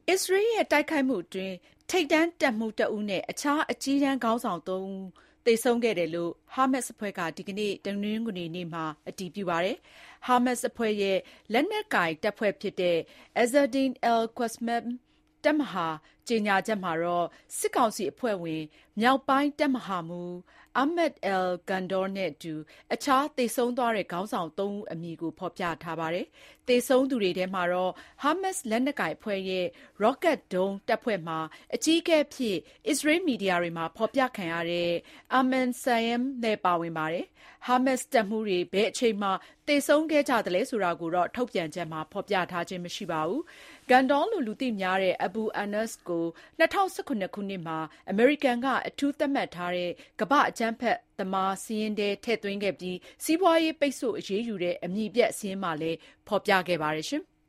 အစ္စရေးရဲ့တိုက်ခိုက်မှုအတွင်းထိပ်တန်းတပ်မှူးတဦးနဲ့အခြားအကြီးတန်းခေါင်းဆောင်3ဦးသေဆုံးခဲ့တယ်လို့ဟာမတ်စ်အဖွဲ့ကဒီကနေ့တနင်္ဂနွေနေ့မှာအတည်ပြုပါတယ်။ဟာမတ်စ်အဖွဲ့ရဲ့လက်နက်ကိုင်တပ်ဖွဲ့ဖြစ်တဲ့ Azzedine al-Qassam တပ်မဟာကြေညာချက်မှာတော့စစ်ကောင်စီအဖွဲ့ဝင်မြောက်ပိုင်းတပ်မဟာမှူး Ahmad al-Gondor နဲ့အတူအခြားသေဆုံးသွားတဲ့ခေါင်းဆောင်3ဦးအမည်ကိုဖော်ပြထားပါတယ်။သေဆုံးသူတွေထဲမှာတော့ဟာမတ်စ်လက်နက်ကိုင်အဖွဲ့ရဲ့ Rocket Dome တပ်ဖွဲ့မှာအကြီးအကဲအဖြစ်အစ္စရေးမီဒီယာတွေမှာဖော်ပြခံရတဲ့ Ayman Sayyam လည်းပါဝင်ပါတယ်။ ဟာမတ်စ်တပ်မှူးတွေဘယ်အချိန်မှာသေဆုံးခဲ့ကြသလဲဆိုတာကိုတော့ထုတ်ပြန်ချက်မှာဖော်ပြထားခြင်းမရှိပါဘူး။ Gondor လို့လူသိများတဲ့ Abu Anas ကို2018ခုနှစ်မှာအမေရိကန်ကအထူးသတ်မှတ်ထားတဲ့ကမ္ဘာ့အကြမ်းဖက်သမားစာရင်းထဲထည့်သွင်းခဲ့ပြီးစီးပွားရေးပိတ်ဆို့အရေးယူတဲ့အမည်ပျက်စာရင်းမှာလည်းဖော်ပြခဲ့ပါတယ်။